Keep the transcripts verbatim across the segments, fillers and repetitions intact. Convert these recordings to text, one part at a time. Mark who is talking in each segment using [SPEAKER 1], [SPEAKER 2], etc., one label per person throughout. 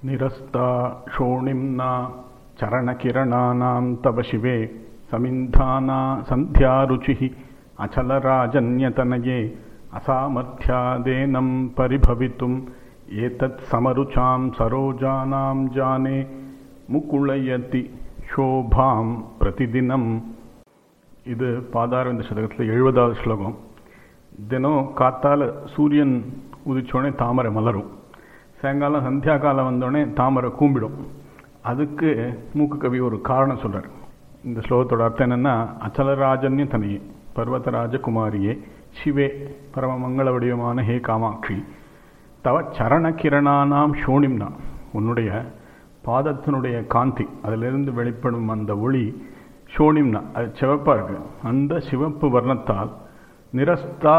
[SPEAKER 1] நிரஸ்தா ஷோணிம்னா சரணகிரணானாம் தவ சிவே சமிந்தானா சந்தியாருச்சி அச்சலராஜன்யதனயே அசாமர்த்தியாதேனம் பரிபவித்தும் ஏதத் சமருச்சாம் சரோஜானாம் ஜானே முகுளயதி ஷோபாம் பிரதிதினம். இது பாதாரவிந்த சதகத்தில் எழுபதாவது ஸ்லோகம். தினம் காத்தால் சூரியன் உதிச்சோடனே தாமரை மலரும், சாயங்காலம் சந்தியா காலம் வந்தோடனே தாமரை கூம்பிடும். அதுக்கு மூக்கு கவி ஒரு காரணம் சொல்கிறார். இந்த ஸ்லோகத்தோட அர்த்தம் என்னென்னா, அச்சலராஜன்யம் தனியே பர்வதராஜகுமாரியே சிவே பரம மங்கள வடிவமான ஹே காமாட்சி, தவ சரண கிரணானாம் ஷோணிம்னா, உன்னுடைய பாதத்தினுடைய காந்தி, அதிலிருந்து வெளிப்படும் அந்த ஒளி ஷோணிம்னா, அது சிவப்பாக இருக்கு. அந்த சிவப்பு வர்ணத்தால் நிரஸ்தா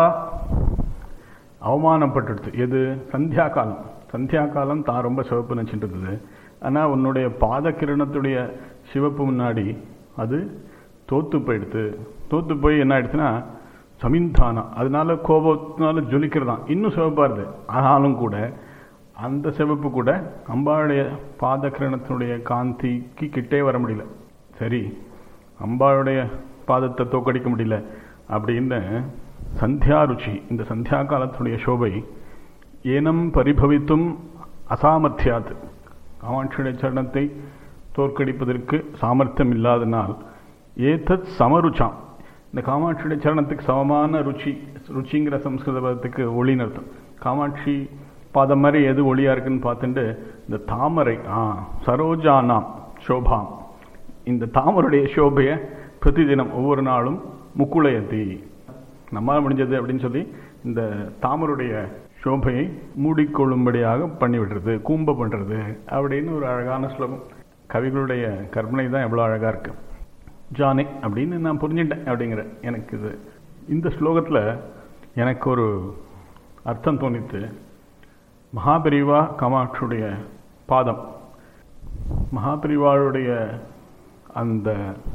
[SPEAKER 1] அவமானப்பட்டுடுது. எது? சந்தியா காலம். சந்தியா காலம் தான் ரொம்ப சிவப்பு நினச்சிட்டு இருந்தது. ஆனால் உன்னுடைய பாத கிரணத்துடைய சிவப்பு முன்னாடி அது தோத்து போயிடுது. தோத்து போய் என்ன ஆயிடுச்சுன்னா சமிந்தானா, அதனால கோபத்தினால ஜொலிக்கிறதான், இன்னும் சிவப்பாக இருது. ஆனாலும் கூட அந்த சிவப்பு கூட அம்பாளுடைய பாத கிரணத்தினுடைய காந்திக்கு கிட்டே வர முடியல. சரி, அம்பாளுடைய பாதத்தை தோக்கடிக்க முடியல அப்படின்னு சந்தியா ருச்சி, இந்த சந்தியா காலத்துடைய சோபை ஏனம் பரிபவித்தும் அசாமர்த்தியாது, காமாட்சியுடைய சரணத்தை தோற்கடிப்பதற்கு சாமர்த்தியம் இல்லாதனால் ஏதத் சமருச்சாம், இந்த காமாட்சியுடைய சரணத்துக்கு சமமான ருச்சி, ருச்சிங்கிற சம்ஸ்கிருத பதத்துக்கு ஒளின்னு அர்த்தம். காமாட்சி பாதம் மாதிரி எது ஒளியாக இருக்குன்னு பார்த்துட்டு இந்த தாமரை ஆ சரோஜானாம் சோபாம், இந்த தாமருடைய சோபையை பிரதிதினம் ஒவ்வொரு நாளும் முக்குளையத்தி, நம்மால் முடிஞ்சது அப்படின்னு சொல்லி இந்த தாமருடைய சோபையை மூடிக்கொள்ளும்படியாக பண்ணிவிடுறது, கூம்ப பண்ணுறது அப்படின்னு ஒரு அழகான ஸ்லோகம். கவிகளுடைய கற்பனை தான் எவ்வளோ அழகாக இருக்கு. ஜானே அப்படின்னு நான் புரிஞ்சுட்டேன் அப்படிங்கிற எனக்கு இது இந்த ஸ்லோகத்தில் எனக்கு ஒரு அர்த்தம் தோணித்து. மகாபெரிவா காமாட்சியுடைய பாதம், மகாபெரிவாளுடைய அந்த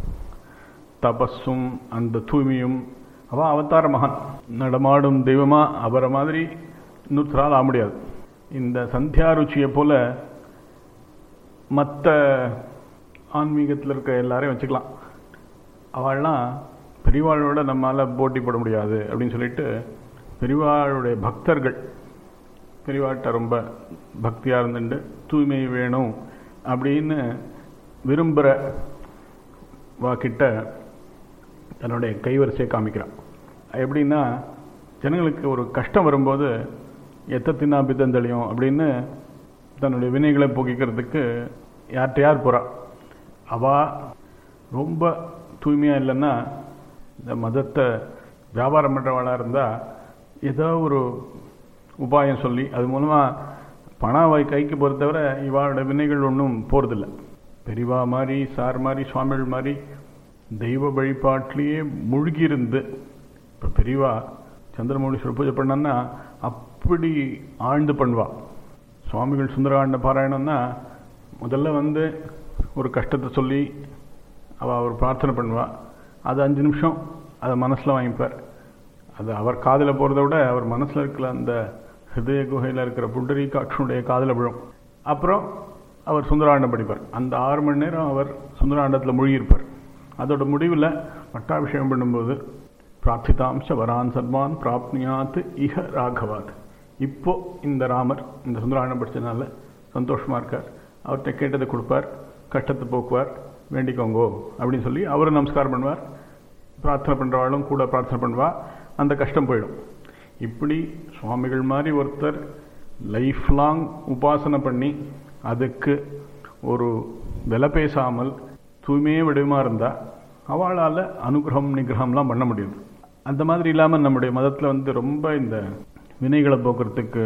[SPEAKER 1] தபஸும் அந்த தூய்மையும், அவள் அவதார மகான், நடமாடும் தெய்வமா அவரை மாதிரி இன்னொருத்தரால் ஆக முடியாது. இந்த சந்தியா ருச்சியை போல மற்ற ஆன்மீகத்தில் இருக்க எல்லாரையும் வச்சுக்கலாம். அவள்லாம் பெரிவாளோட நம்மளால் போட்டி போட முடியாது அப்படின்னு சொல்லிட்டு பெரிவாளுடைய பக்தர்கள், பெரிவாட்ட ரொம்ப பக்தியாக இருந்துட்டு தூய்மை வேணும் அப்படின்னு விரும்புகிற வாக்கிட்ட தன்னுடைய கைவரிசையை காமிக்கிறான். எப்படின்னா, ஜனங்களுக்கு ஒரு கஷ்டம் வரும்போது எத்தத்தினா பித்தந்தளியும் அப்படின்னு தன்னுடைய வினைகளை போக்கிக்கிறதுக்கு யார்கிட்ட யார் போகிறா. அவள் ரொம்ப தூய்மையாக இல்லைன்னா, இந்த மதத்தை வியாபாரம் பண்ணுறவாளாக இருந்தால் ஏதோ ஒரு உபாயம் சொல்லி அது மூலமாக பணம் கைக்கு பொறுத்தவரை இவாளோட வினைகள் ஒன்றும் போகிறதில்ல. பெரிவா மாதிரி, சார் மாதிரி, சுவாமிகள் மாதிரி தெய்வ வழிபாட்டிலேயே மூழ்கியிருந்து, இப்போ பெரியவா சந்திரமௌலீஸ்வரர் பூஜை பண்ணான்னா அப்படி ஆழ்ந்து பண்ணுவா. சுவாமிகள் சுந்தரகாண்ட பாராயணம்னா முதல்ல வந்து ஒரு கஷ்டத்தை சொல்லி அவள் ஒரு பிரார்த்தனை பண்ணுவாள். அது அஞ்சு நிமிஷம் அதை மனசில் வாங்கிப்பார். அது அவர் காதில் போகிறத விட அவர் மனசில் இருக்கிற அந்த ஹிருதய குகையில் இருக்கிற புண்டரீகாட்சியுடைய காதில் விழும். அப்புறம் அவர் சுந்தராண்டம் படிப்பார். அந்த ஆறு மணி நேரம் அவர் சுந்தராண்டத்தில் மூழ்கியிருப்பார். அதோட முடிவில் பட்டாபிஷேகம் பண்ணும்போது பிரார்த்திதாம்ச வரான் சர்வான் பிராப்னியாத் இஹ ராகவாத், இப்போ இந்த ராமர் இந்த சுந்தராண்டம் படித்ததுனால சந்தோஷமாக இருக்கார், அவர்கிட்ட கேட்டதை கொடுப்பார், கஷ்டத்தை போக்குவார், வேண்டிக்கோங்கோ அப்படின்னு சொல்லி அவர் நமஸ்காரம் பண்ணுவார். பிரார்த்தனை பண்ணுறவாளும் கூட பிரார்த்தனை பண்ணுவா, அந்த கஷ்டம் போயிடும். இப்படி சுவாமிகள் மாதிரி ஒருத்தர் லைஃப் லாங் உபாசனை பண்ணி அதுக்கு ஒரு விலை பேசாமல் தூய்மையே விடமாக இருந்தால் அவளால் அனுகிரகம் நிகிரகம்லாம் பண்ண முடியுது. அந்த மாதிரி இல்லாமல் நம்முடைய மதத்தில் வந்து ரொம்ப இந்த வினைகளை போக்குறதுக்கு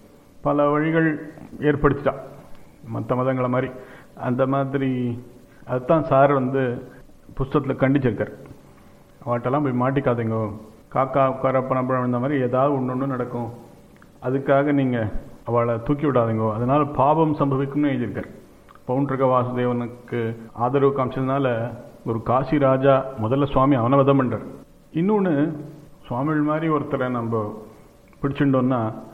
[SPEAKER 1] பல வழிகள் ஏற்படுத்திட்டா, மற்ற மதங்களை மாதிரி. அந்த மாதிரி அதுதான் சார் வந்து புஸ்தகத்தில் கண்டிச்சிருக்கார். அவட்டெல்லாம் போய் மாட்டிக்காதீங்க, காக்கா உட்கார பணப்பழம் இந்த மாதிரி ஏதாவது ஒன்று ஒன்று நடக்கும், அதுக்காக நீங்கள் அவளை தூக்கி விடாதீங்க, அதனால் பாவம் சம்பவிக்கும்னு எழுதியிருக்கார். பவுண்டரக வாசுதேவனுக்கு ஆதரவு காமிச்சதுனால ஒரு காசி ராஜா முதல்ல சுவாமி அவனை வதம் பண்ணுறார். இன்னொன்று, சுவாமிகள் மாதிரி ஒருத்தரை நம்ம பிடிச்சிட்டோன்னா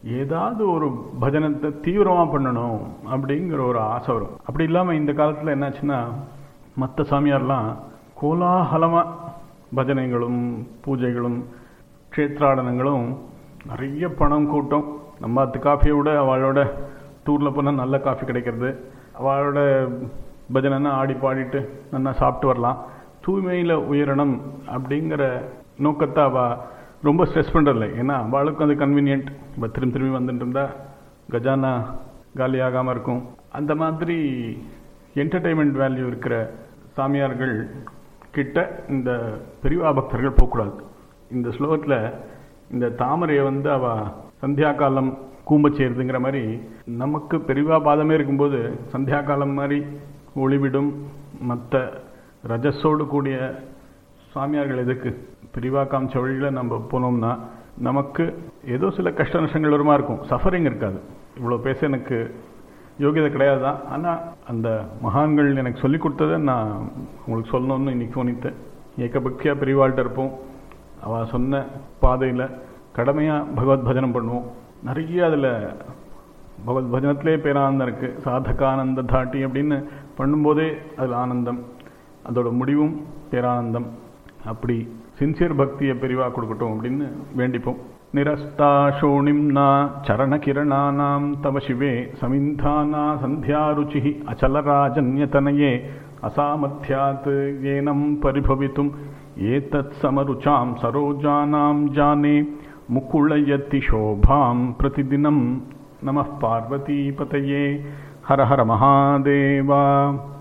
[SPEAKER 1] ஏதாவது ஒரு பஜனத்தை தீவிரமாக பண்ணணும் அப்படிங்கிற ஒரு ஆசை வரும். அப்படி இல்லாமல் இந்த காலத்தில் என்னாச்சுன்னா மற்ற சாமியார்லாம் கோலாகலமாக பஜனைகளும் பூஜைகளும் க்ஷேத்ராடனங்களும் நிறைய பணம் கூட்டம். நம்ம அத்து காஃபியை விட அவளோட டூரில் போனால் நல்ல காஃபி கிடைக்கிறது, அவளோட பஜனைன்னா ஆடி பாடிட்டு நல்லா சாப்பிட்டு வரலாம், தூய்மையில் உயரணும் அப்படிங்கிற நோக்கத்தை அவள் ரொம்ப ஸ்ட்ரெஸ் பண்ணுறதில்ல. ஏன்னா அவளுக்கும் அது கன்வீனியன்ட். இப்போ திரும்பி திரும்பி வந்துட்டு இருந்தால் கஜானா காலி ஆகாமல் இருக்கும். அந்த மாதிரி என்டர்டெயின்மெண்ட் வேல்யூ இருக்கிற சாமியார்கள் கிட்ட இந்த பெரியவா பக்தர்கள் போகக்கூடாது. இந்த ஸ்லோகத்தில் இந்த தாமரையை வந்து அவள் சந்தியா காலம் கூம்ப சேருதுங்கிற மாதிரி நமக்கு பெரியவா பாதமே இருக்கும்போது சந்தியா காலம் மாதிரி ஒளிவிடும் மற்ற ரஜஸோடு கூடிய சாமியார்கள் எதுக்கு? பெரியவா காமிச்ச வழியில் நம்ம போனோம்னா நமக்கு ஏதோ சில கஷ்ட நஷ்டங்கள் வருமா இருக்கும், சஃபரிங் இருக்காது. இவ்வளோ பேச எனக்கு யோகியதை கிடையாது தான். ஆனால் அந்த மகான்கள் எனக்கு சொல்லி கொடுத்ததை நான் உங்களுக்கு சொல்லணும்னு இன்னைக்கு தோணித்தேன். ஏகபக்தியாக பெரியவாள்கிட்ட இருப்போம், அவள் சொன்ன பாதையில் கடமையாக பகவத் பஜனம் பண்ணுவோம். நிறைய அதில் பகவத் பஜனத்திலே பேரானந்தம் இருக்குது. சாதகானந்த தாட்டி அப்படின்னு பண்ணும்போதே அதில் ஆனந்தம், அதோட முடிவும் பேரானந்தம். அப்படி சின்சியர் பக்தியை பெரிவா கொடுக்கட்டும் அப்படின்னு வேண்டிப்போம். நிரஸ்தாஷோணிம்னா சரணகிரணானாம் தவ சிவே சமிந்தானா சந்தியாருச்சி அச்சலராஜன்யதனயே அசாமர்த்தியாத் ஏனம் பரிபவித்தும் ஏதத் சமருச்சாம் சரோஜானாம் ஜானே முக்குளயத்தி சோபாம் பிரதிதினம். நமः பார்வதி பதயே. ஹர ஹர மகாதேவா.